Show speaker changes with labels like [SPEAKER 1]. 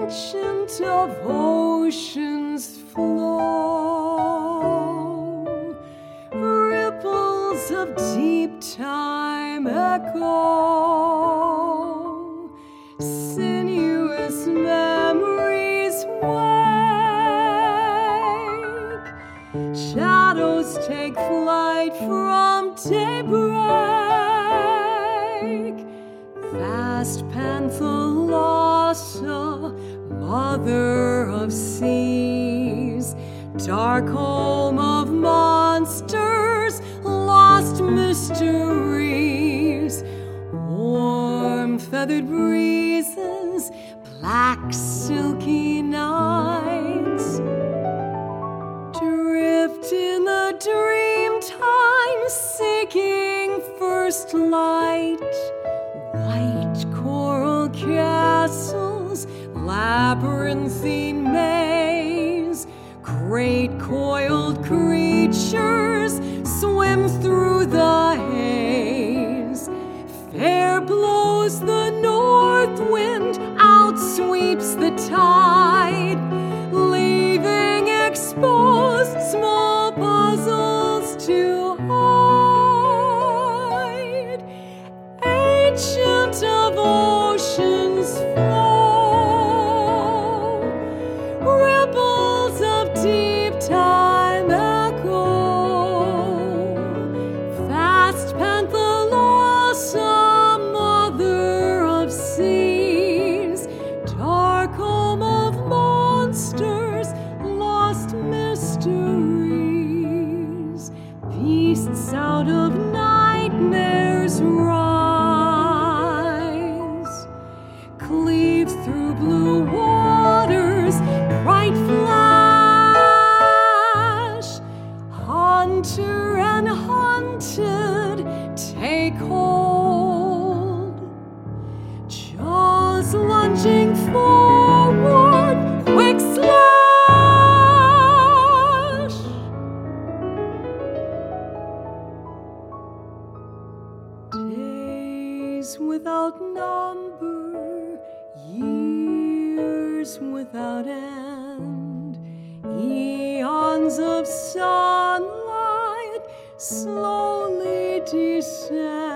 [SPEAKER 1] ancient of ocean's flow, ripples of deep time echo, sinuous memories wake, shadows take flight from daybreak, vast Panthalassa, mother of seas, dark home of monsters, lost mysteries, warm feathered breezes, black silky nights, drift in the dream time, seeking first light, white coral castles, labyrinthine maze, great coiled creatures swim through the haze. Fair blows the north wind, out sweeps the tide, leaving exposed small puzzles to hide. Ancient of ocean's flow, ripples of deep time echo, vast Panthalassa, mother of seas, dark home of monsters, lost mysteries, beasts out of nightmares rise, cleave through blue waters, bright flash, hunter and hunted take hold, jaws lunging forward, quick slash. Days without number, years without end, eons of sunlight slowly descend.